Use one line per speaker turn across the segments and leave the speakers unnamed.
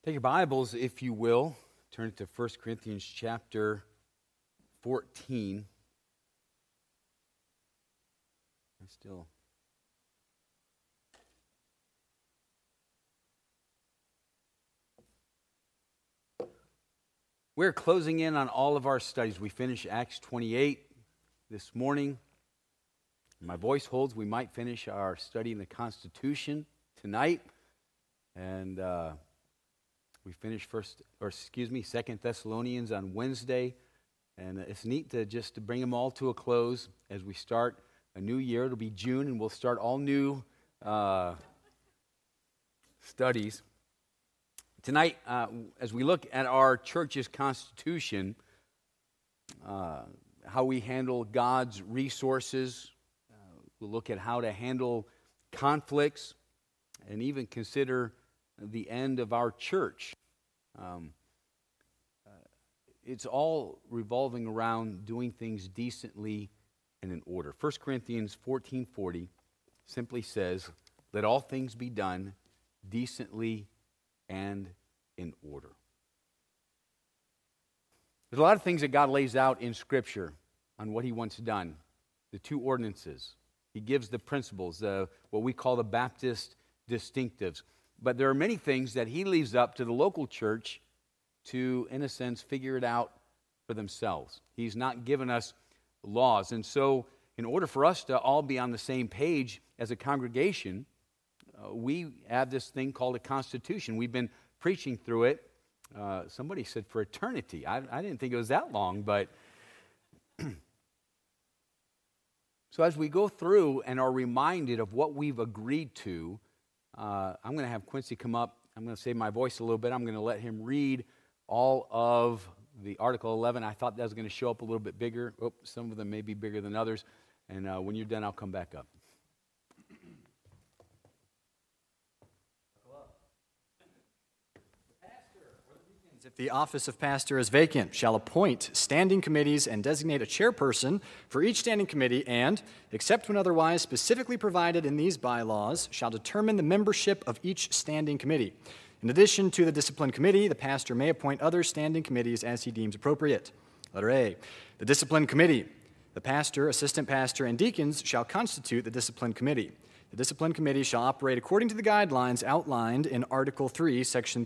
Take your Bibles, if you will. Turn to 1 Corinthians chapter 14. We're closing in on all of our studies. We finished Acts 28 this morning. My voice holds. We might finish our study in the Constitution tonight. And we finished 2 Thessalonians on Wednesday. And it's neat to bring them all to a close as we start a new year. It'll be June, and we'll start all new studies. Tonight, as we look at our church's constitution, how we handle God's resources, we'll look at how to handle conflicts, and even consider the end of our church. It's all revolving around doing things decently and in order. 1 Corinthians 14:40 simply says, "Let all things be done decently and in order." There's a lot of things that God lays out in Scripture on what He wants done. The two ordinances. He gives the principles, what we call the Baptist distinctives. But there are many things that He leaves up to the local church to, in a sense, figure it out for themselves. He's not given us laws. And so, in order for us to all be on the same page as a congregation, we have this thing called a constitution. We've been preaching through it. Somebody said for eternity. I didn't think it was that long, but so as we go through and are reminded of what we've agreed to, I'm going to have Quincy come up. I'm going to save my voice a little bit. I'm going to let him read all of the Article 11. I thought that was going to show up a little bit bigger. Some of them may be bigger than others. And when you're done, I'll come back up.
If the office of pastor is vacant, shall appoint standing committees and designate a chairperson for each standing committee and, except when otherwise specifically provided in these bylaws, shall determine the membership of each standing committee. In addition to the discipline committee, the pastor may appoint other standing committees as he deems appropriate. Letter A, the discipline committee. The pastor, assistant pastor, and deacons shall constitute the discipline committee. The discipline committee shall operate according to the guidelines outlined in Article 3, Section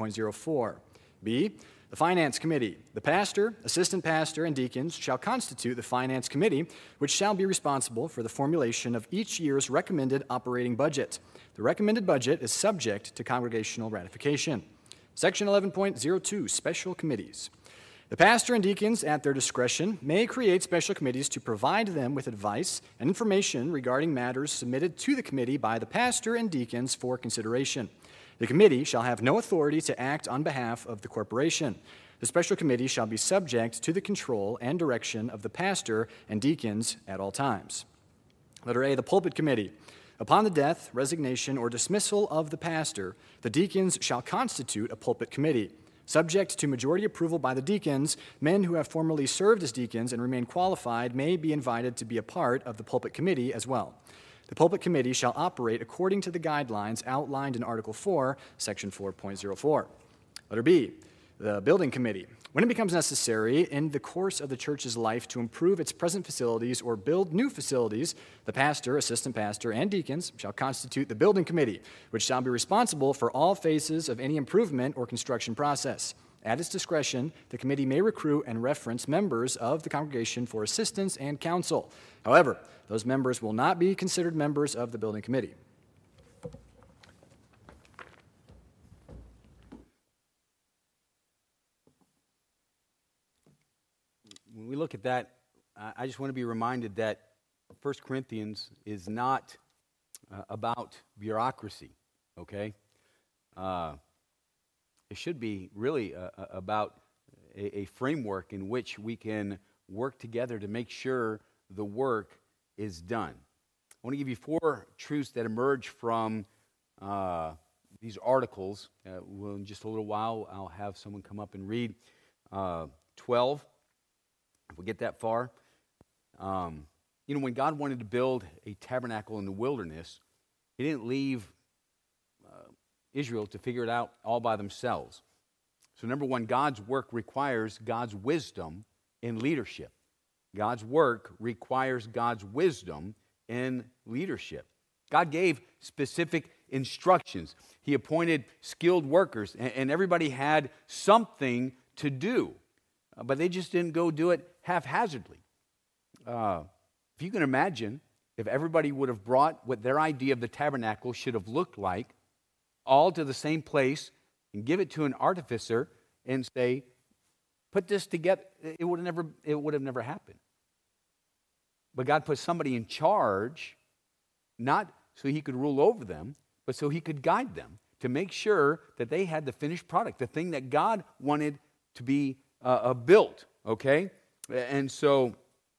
3.04. B, the finance committee. The pastor, assistant pastor, and deacons shall constitute the finance committee, which shall be responsible for the formulation of each year's recommended operating budget. The recommended budget is subject to congregational ratification. Section 11.02, special committees. The pastor and deacons, at their discretion, may create special committees to provide them with advice and information regarding matters submitted to the committee by the pastor and deacons for consideration. The committee shall have no authority to act on behalf of the corporation. The special committee shall be subject to the control and direction of the pastor and deacons at all times. Letter A, the pulpit committee. Upon the death, resignation, or dismissal of the pastor, the deacons shall constitute a pulpit committee. Subject to majority approval by the deacons, men who have formerly served as deacons and remain qualified may be invited to be a part of the pulpit committee as well. The pulpit committee shall operate according to the guidelines outlined in Article 4, Section 4.04. Letter B, the building committee. When it becomes necessary in the course of the church's life to improve its present facilities or build new facilities, the pastor, assistant pastor, and deacons shall constitute the building committee, which shall be responsible for all phases of any improvement or construction process. At its discretion, the committee may recruit and reference members of the congregation for assistance and counsel. However, those members will not be considered members of the building committee.
When we look at that, I just want to be reminded that 1 Corinthians is not about bureaucracy, okay? It should be really about a framework in which we can work together to make sure the work is done. I want to give you 4 truths that emerge from these articles. In just a little while, I'll have someone come up and read 12, if we get that far. When God wanted to build a tabernacle in the wilderness, He didn't leave Israel to figure it out all by themselves. So number one, God's work requires God's wisdom in leadership. God's work requires God's wisdom in leadership. God gave specific instructions. He appointed skilled workers, and everybody had something to do, but they just didn't go do it haphazardly. If you can imagine, if everybody would have brought what their idea of the tabernacle should have looked like, all to the same place, and give it to an artificer and say, put this together, it would have never happened. But God put somebody in charge, not so he could rule over them, but so he could guide them to make sure that they had the finished product, the thing that God wanted to be built, okay? And so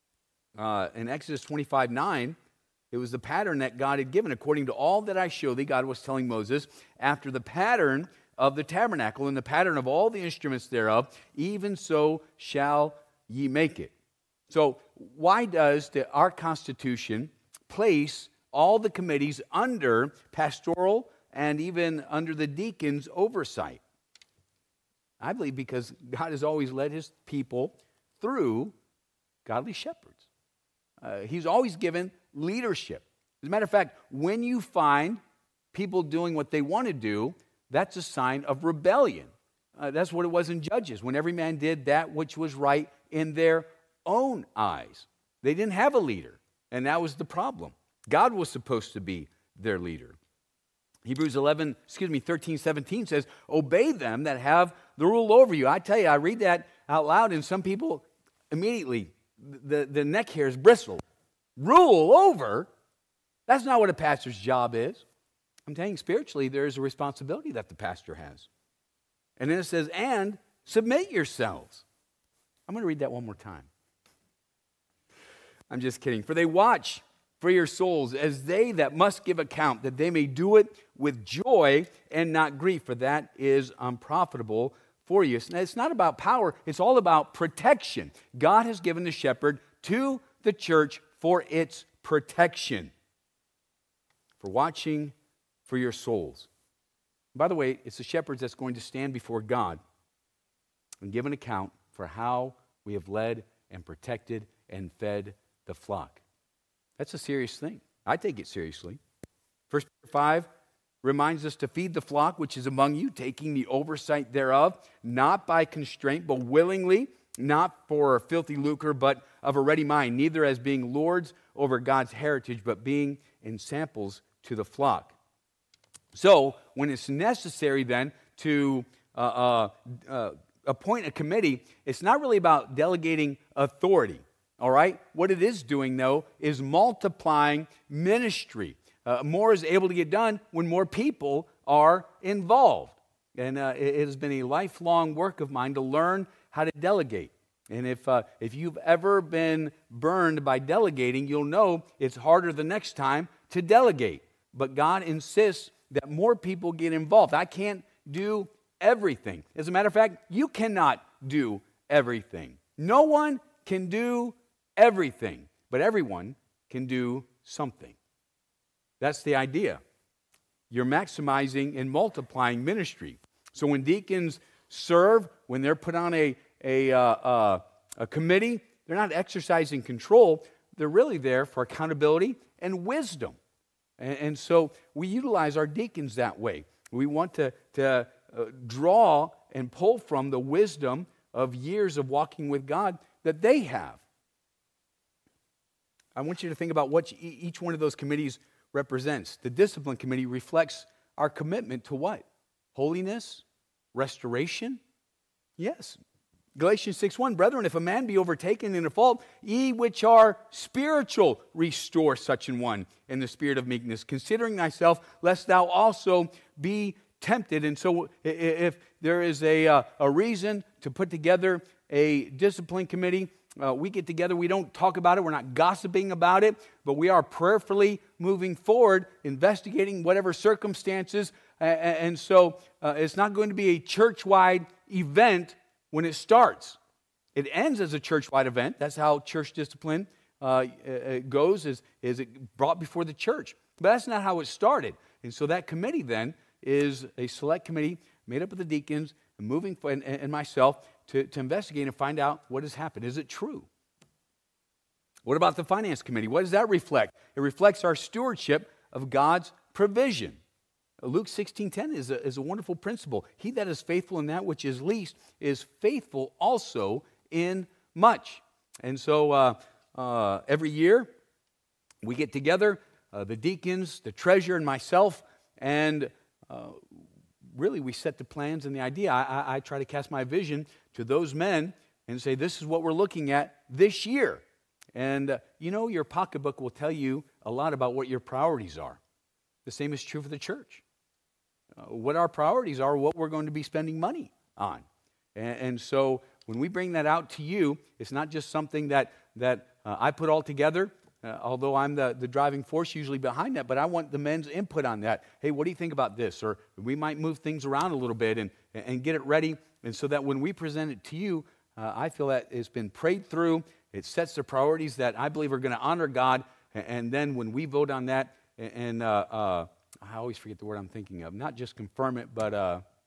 in Exodus 25:9, it was the pattern that God had given. According to all that I show thee, God was telling Moses, after the pattern of the tabernacle and the pattern of all the instruments thereof, even so shall ye make it. So why does our Constitution place all the committees under pastoral and even under the deacons' oversight? I believe because God has always led his people through godly shepherds. He's always given leadership. As a matter of fact, when you find people doing what they want to do, that's a sign of rebellion. That's what it was in Judges, when every man did that which was right in their own eyes. They didn't have a leader, and that was the problem. God was supposed to be their leader. Hebrews 13:17 says, obey them that have the rule over you. I tell you, I read that out loud, and some people immediately, the neck hairs bristle. Rule over? That's not what a pastor's job is. I'm telling you, spiritually, there is a responsibility that the pastor has. And then it says, and submit yourselves. I'm going to read that one more time. I'm just kidding. For they watch for your souls as they that must give account, that they may do it with joy and not grief, for that is unprofitable for you. It's not about power. It's all about protection. God has given the shepherd to the church for its protection, for watching for your souls. By the way, it's the shepherds that's going to stand before God and give an account for how we have led and protected and fed the flock. That's a serious thing. I take it seriously. 1 Peter 5 reminds us to feed the flock which is among you, taking the oversight thereof, not by constraint, but willingly, not for filthy lucre, but of a ready mind, neither as being lords over God's heritage, but being in samples to the flock. So, when it's necessary then to appoint a committee, it's not really about delegating authority, all right? What it is doing, though, is multiplying ministry. More is able to get done when more people are involved. And it has been a lifelong work of mine to learn how to delegate. And if you've ever been burned by delegating, you'll know it's harder the next time to delegate. But God insists that more people get involved. I can't do everything. As a matter of fact, you cannot do everything. No one can do everything, but everyone can do something. That's the idea. You're maximizing and multiplying ministry. So when deacons serve, when they're put on a committee, they're not exercising control. They're really there for accountability and wisdom. And so we utilize our deacons that way. We want to draw and pull from the wisdom of years of walking with God that they have. I want you to think about what each one of those committees represents. The discipline committee reflects our commitment to what? Holiness? Restoration? Yes. Galatians 6:1, brethren, if a man be overtaken in a fault, ye which are spiritual, restore such an one in the spirit of meekness, considering thyself, lest thou also be tempted. And so if there is a reason to put together a discipline committee, we get together, we don't talk about it, we're not gossiping about it, but we are prayerfully moving forward, investigating whatever circumstances. And so it's not going to be a church-wide event when it starts. It ends as a church-wide event. That's how church discipline goes, is it brought before the church. But that's not how it started. And so that committee then is a select committee made up of the deacons and myself to investigate and find out what has happened. Is it true? What about the finance committee? What does that reflect? It reflects our stewardship of God's provision. Luke 16:10 is a wonderful principle. He that is faithful in that which is least is faithful also in much. And so every year we get together, the deacons, the treasurer, and myself, and really we set the plans and the idea. I try to cast my vision to those men and say, this is what we're looking at this year. And your pocketbook will tell you a lot about what your priorities are. The same is true for the church. What our priorities are, what we're going to be spending money on. And so when we bring that out to you, it's not just something that I put all together, although I'm the driving force usually behind that, but I want the men's input on that. Hey, what do you think about this? Or we might move things around a little bit and get it ready, and so that when we present it to you, I feel that it's been prayed through. It sets the priorities that I believe are going to honor God, and then when we vote on that, and I always forget the word I'm thinking of, not just confirm it, but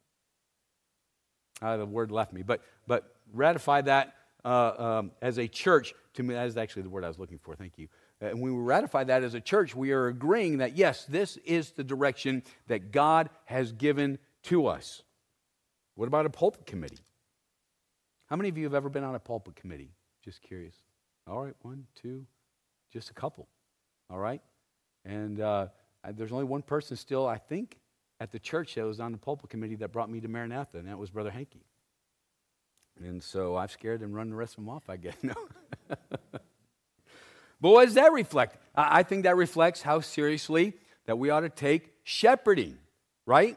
the word left me, but ratify that as a church. To me, that is actually the word I was looking for. Thank you. And when we ratify that as a church, we are agreeing that, yes, this is the direction that God has given to us. What about a pulpit committee? How many of you have ever been on a pulpit committee? Just curious. All right, 1, 2, just a couple. All right? And there's only one person still, I think, at the church that was on the pulpit committee that brought me to Maranatha, and that was Brother Hankey. And so I've scared and run the rest of them off, I guess. No. But what does that reflect? I think that reflects how seriously that we ought to take shepherding, right?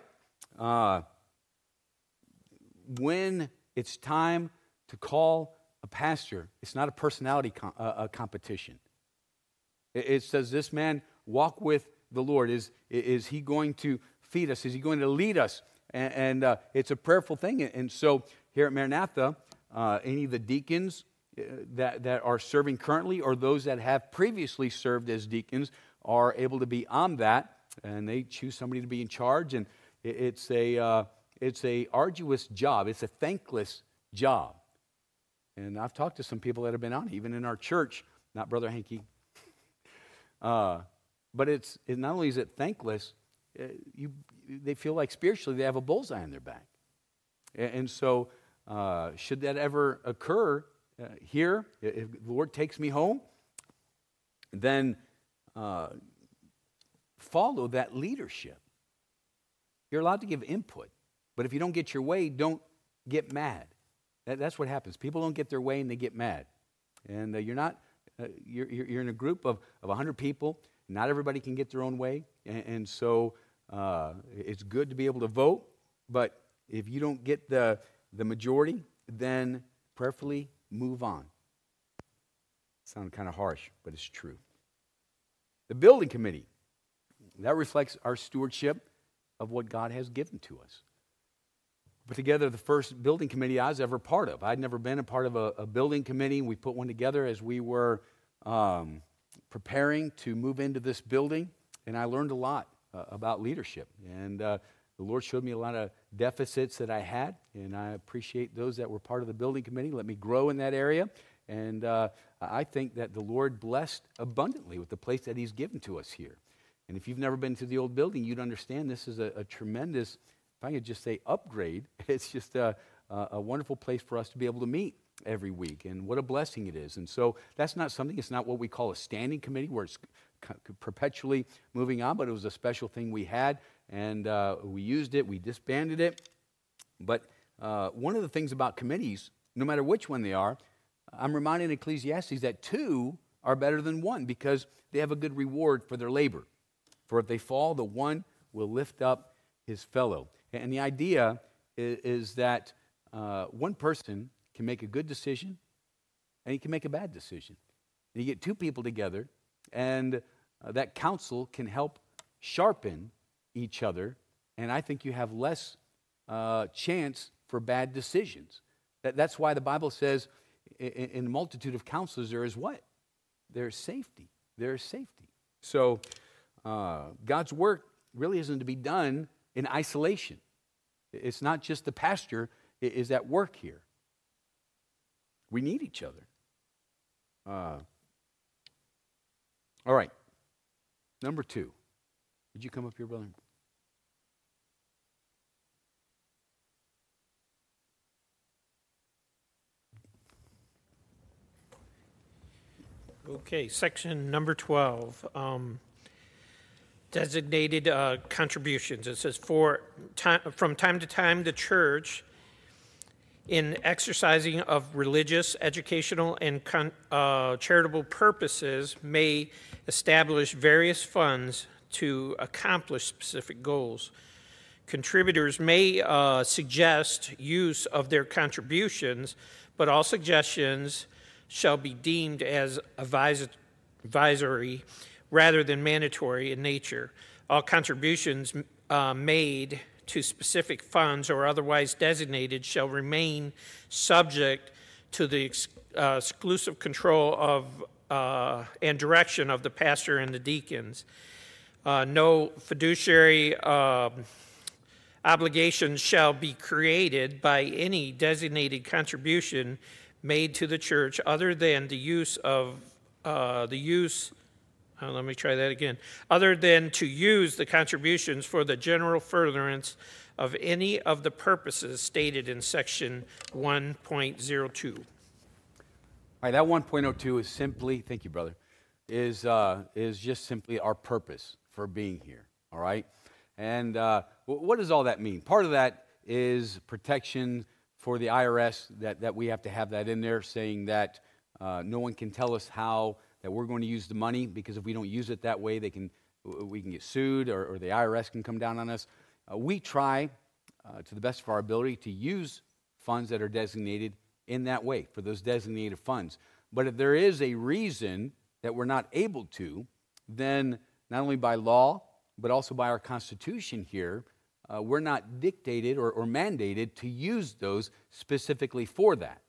When it's time to call a pastor, it's not a personality competition. It says, this man walk with the Lord. Is he going to feed us? Is he going to lead us? And it's a prayerful thing. And so here at Maranatha, any of the deacons that are serving currently or those that have previously served as deacons are able to be on that, and they choose somebody to be in charge. And it's a arduous job. It's a thankless job. And I've talked to some people that have been on, even in our church, not Brother Hankey. But not only is it thankless, they feel like spiritually they have a bullseye on their back. And so should that ever occur here, if the Lord takes me home, then follow that leadership. You're allowed to give input, but if you don't get your way, don't get mad. That's what happens. People don't get their way and they get mad. And you're in a group of 100 people. Not everybody can get their own way. And so it's good to be able to vote, but if you don't get the majority, then prayerfully move on. Sounds kind of harsh, but it's true. The building committee, that reflects our stewardship of what God has given to us. Put together the first building committee I was ever part of. I'd never been a part of a building committee. We put one together as we were preparing to move into this building, and I learned a lot about leadership. And the Lord showed me a lot of deficits that I had, and I appreciate those that were part of the building committee. Let me grow in that area. And I think that the Lord blessed abundantly with the place that He's given to us here. And if you've never been to the old building, you'd understand this is a tremendous, if I could just say upgrade, it's just a wonderful place for us to be able to meet every week. And what a blessing it is. And so that's not something, it's not what we call a standing committee where it's perpetually moving on, but it was a special thing we had, and we used it, we disbanded it. But one of the things about committees, no matter which one they are, I'm reminded in Ecclesiastes that 2 are better than 1 because they have a good reward for their labor. For if they fall, the one will lift up his fellow. And the idea is that one person can make a good decision and he can make a bad decision. And you get 2 people together, and that counsel can help sharpen each other, and I think you have less chance for bad decisions. That's why the Bible says in a multitude of counselors there is what? There is safety. There is safety. So God's work really isn't to be done in isolation. It's not just the pastor is at work here. We need each other. All right. Number 2. Would you come up here, brother?
Okay, section number 12, designated contributions. It says, from time to time, the church, in exercising of religious, educational, and charitable purposes, may establish various funds to accomplish specific goals. Contributors may suggest use of their contributions, but all suggestions shall be deemed as advisory rather than mandatory in nature. All contributions made to specific funds or otherwise designated shall remain subject to the exclusive control of and direction of the pastor and the deacons. No fiduciary obligations shall be created by any designated contribution made to the church other than the use of other than to use the contributions for the general furtherance of any of the purposes stated in section 1.02.
All right, that 1.02 is simply, thank you, brother, is just simply our purpose for being here, all right? And what does all that mean? Part of that is protection for the IRS, that we have to have that in there, saying that no one can tell us how that we're going to use the money, because if we don't use it that way, we can get sued, or the IRS can come down on us. We try, to the best of our ability, to use funds that are designated in that way, for those designated funds. But if there is a reason that we're not able to, then not only by law, but also by our Constitution here, we're not dictated or mandated to use those specifically for that.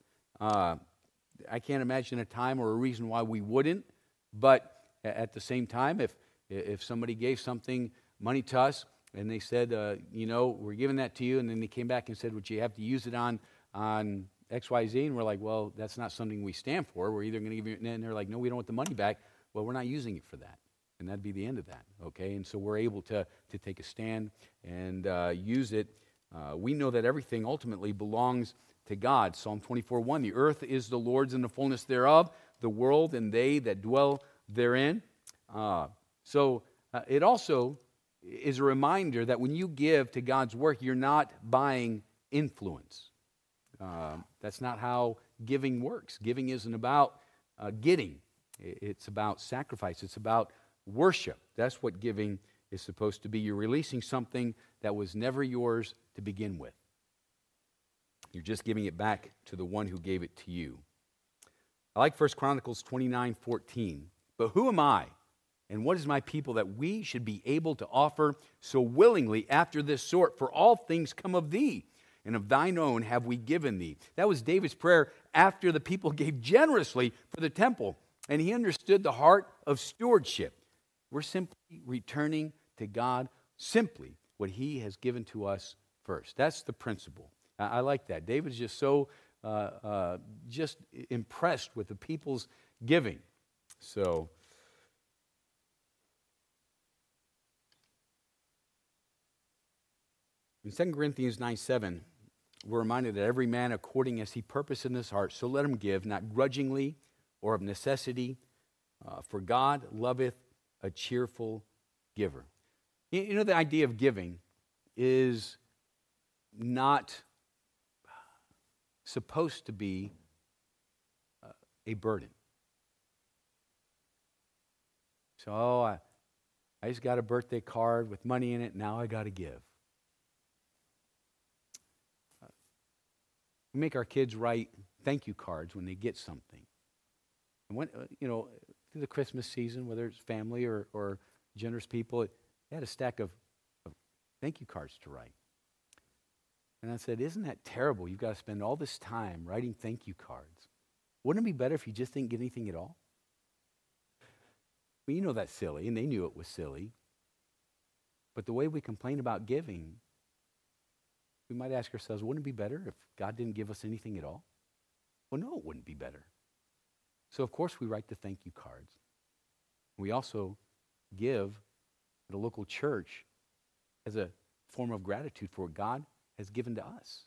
I can't imagine a time or a reason why we wouldn't, but at the same time, if somebody gave something, money to us, and they said, we're giving that to you, and then they came back and said, would you have to use it on XYZ? And we're like, well, that's not something we stand for. We're either going to give you, and they're like, no, we don't want the money back. Well, we're not using it for that. And that'd be the end of that, okay? And so we're able to take a stand and use it. We know that everything ultimately belongs to God. Psalm 24:1, the earth is the Lord's and the fullness thereof, the world and they that dwell therein. So it also is a reminder that when you give to God's work, you're not buying influence. That's not how giving works. Giving isn't about getting. It's about sacrifice. It's about worship. That's what giving is supposed to be. You're releasing something that was never yours to begin with. You're just giving it back to the one who gave it to you. I like 1 Chronicles 29:14. But who am I, and what is my people, that we should be able to offer so willingly after this sort? For all things come of thee, and of thine own have we given thee. That was David's prayer after the people gave generously for the temple, and he understood the heart of stewardship. We're simply returning to God simply what he has given to us first. That's the principle. I like that. David's just so just impressed with the people's giving. So, in 2 Corinthians 9:7, we're reminded that every man according as he purposed in his heart, so let him give, not grudgingly or of necessity, for God loveth a cheerful giver. You know, the idea of giving is not supposed to be a burden. So, I just got a birthday card with money in it, now I got to give. We make our kids write thank you cards when they get something. And when, through the Christmas season, whether it's family or generous people, they had a stack of thank you cards to write. And I said, isn't that terrible? You've got to spend all this time writing thank you cards. Wouldn't it be better if you just didn't get anything at all? Well, you know that's silly, and they knew it was silly. But the way we complain about giving, we might ask ourselves, wouldn't it be better if God didn't give us anything at all? Well, no, it wouldn't be better. So, of course, we write the thank you cards. We also give at a local church as a form of gratitude for what God has given to us.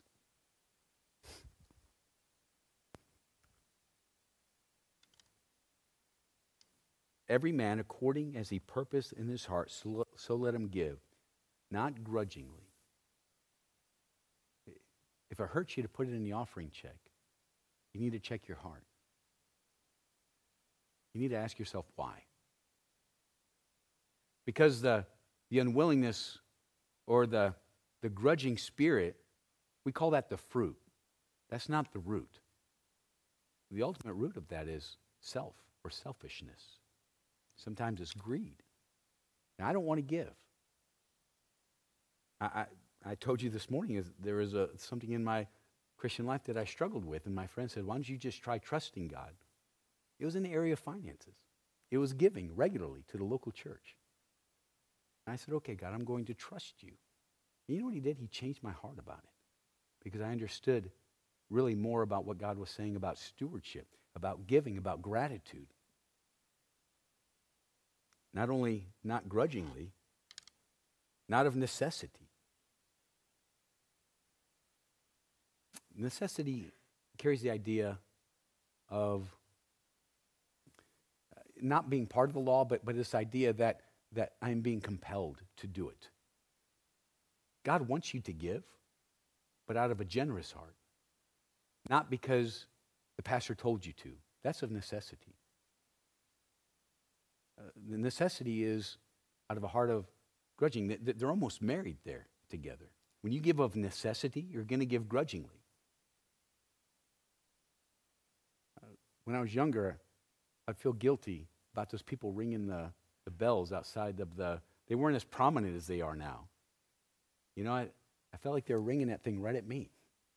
Every man according as he purposed in his heart, so let him give, not grudgingly. If it hurts you to put it in the offering check, you need to check your heart. You need to ask yourself why. Because the unwillingness or the grudging spirit, we call that the fruit. That's not the root. The ultimate root of that is self or selfishness. Sometimes it's greed. Now, I don't want to give. I told you this morning there is something in my Christian life that I struggled with, and my friend said, why don't you just try trusting God? It was in the area of finances. It was giving regularly to the local church. And I said, okay, God, I'm going to trust you. And you know what he did? He changed my heart about it because I understood really more about what God was saying about stewardship, about giving, about gratitude. Not only not grudgingly, not of necessity. Necessity carries the idea of not being part of the law, but this idea that I'm being compelled to do it. God wants you to give, but out of a generous heart. Not because the pastor told you to. That's of necessity. The necessity is out of a heart of grudging. They're almost married there together. When you give of necessity, you're going to give grudgingly. When I was younger, I'd feel guilty about those people ringing the bells outside of they weren't as prominent as they are now. You know, I felt like they were ringing that thing right at me.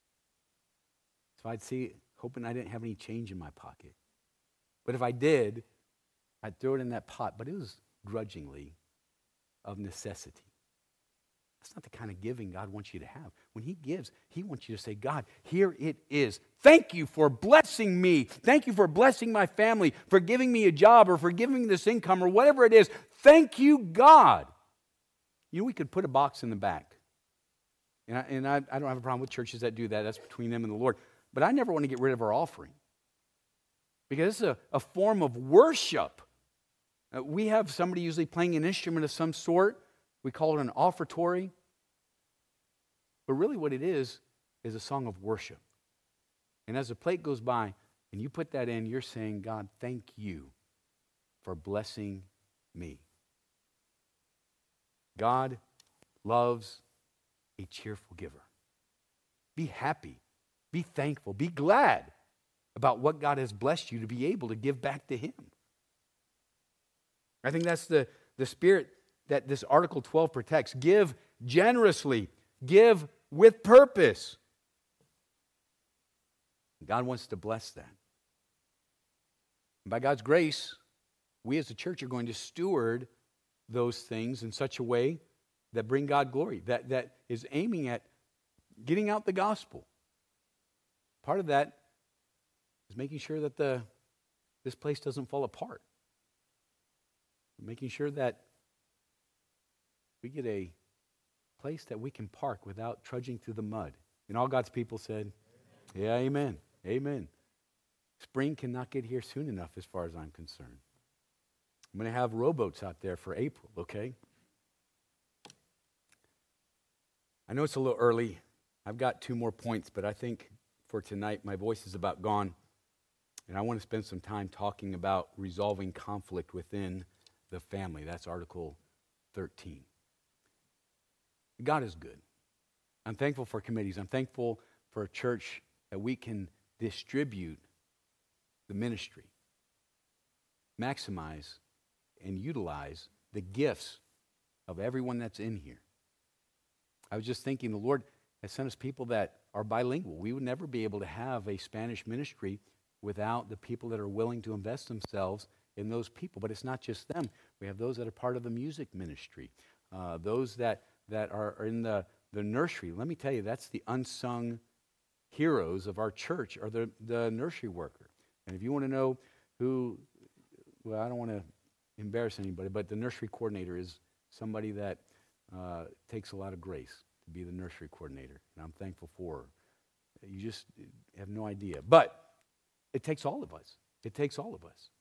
So I'd see it, hoping I didn't have any change in my pocket. But if I did, I'd throw it in that pot, but it was grudgingly of necessity. That's not the kind of giving God wants you to have. When he gives, he wants you to say, God, here it is. Thank you for blessing me. Thank you for blessing my family, for giving me a job or for giving me this income or whatever it is. Thank you, God. You know, we could put a box in the back. And I don't have a problem with churches that do that. That's between them and the Lord. But I never want to get rid of our offering because it's a form of worship. We have somebody usually playing an instrument of some sort. We call it an offertory. But really what it is a song of worship. And as the plate goes by and you put that in, you're saying, God, thank you for blessing me. God loves a cheerful giver. Be happy. Be thankful. Be glad about what God has blessed you to be able to give back to him. I think that's the spirit that this Article 12 protects. Give generously. Give with purpose. God wants to bless that. And by God's grace, we as a church are going to steward those things in such a way that bring God glory, that is aiming at getting out the gospel. Part of that is making sure that this place doesn't fall apart. Making sure that we get a place that we can park without trudging through the mud. And all God's people said, yeah, amen, amen. Spring cannot get here soon enough as far as I'm concerned. I'm going to have rowboats out there for April, okay? I know it's a little early. I've got 2 more points, but I think for tonight my voice is about gone. And I want to spend some time talking about resolving conflict within the family. That's Article 13. God is good. I'm thankful for committees. I'm thankful for a church that we can distribute the ministry, maximize and utilize the gifts of everyone that's in here. I was just thinking the Lord has sent us people that are bilingual. We would never be able to have a Spanish ministry without the people that are willing to invest themselves in those people. But it's not just them. We have those that are part of the music ministry. those that are in the nursery. Let me tell you, that's the unsung heroes of our church, are the nursery worker. And if you want to know who, well, I don't want to embarrass anybody, but the nursery coordinator is somebody that takes a lot of grace to be the nursery coordinator, and I'm thankful for her. You just have no idea. But it takes all of us. It takes all of us.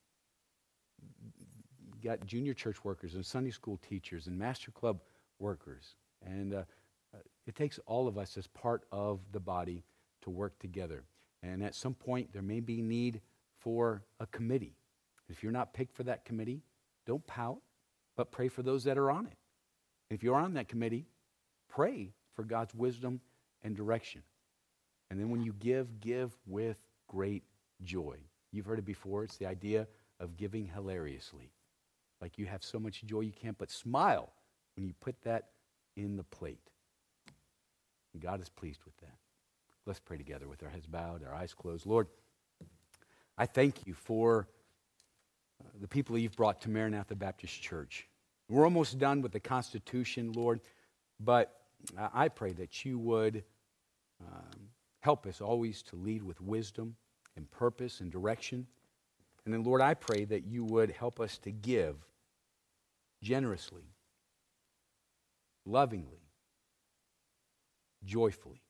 You got junior church workers and Sunday school teachers and master club workers. And it takes all of us as part of the body to work together. And at some point, there may be need for a committee. If you're not picked for that committee, don't pout, but pray for those that are on it. If you're on that committee, pray for God's wisdom and direction. And then when you give with great joy. You've heard it before. It's the idea of giving hilariously. Like you have so much joy you can't but smile when you put that in the plate. And God is pleased with that. Let's pray together with our heads bowed, our eyes closed. Lord, I thank you for the people that you've brought to Maranatha Baptist Church. We're almost done with the Constitution, Lord, but I pray that you would help us always to lead with wisdom and purpose and direction. And then, Lord, I pray that you would help us to give generously, lovingly, joyfully.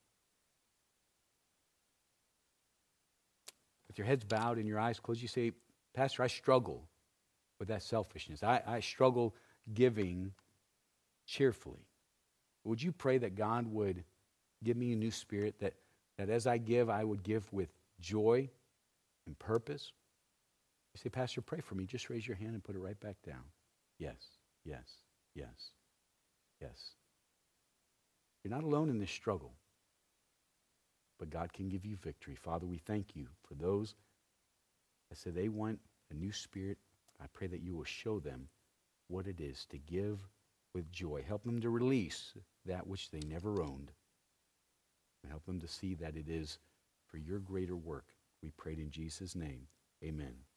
With your heads bowed and your eyes closed, you say, Pastor, I struggle with that selfishness. I struggle giving cheerfully. Would you pray that God would give me a new spirit, that as I give, I would give with joy and purpose? You say, Pastor, pray for me. Just raise your hand and put it right back down. Yes, yes, yes, yes. You're not alone in this struggle, but God can give you victory. Father, we thank you for those that said they want a new spirit. I pray that you will show them what it is to give with joy. Help them to release that which they never owned. And help them to see that it is for your greater work. We prayed in Jesus' name. Amen.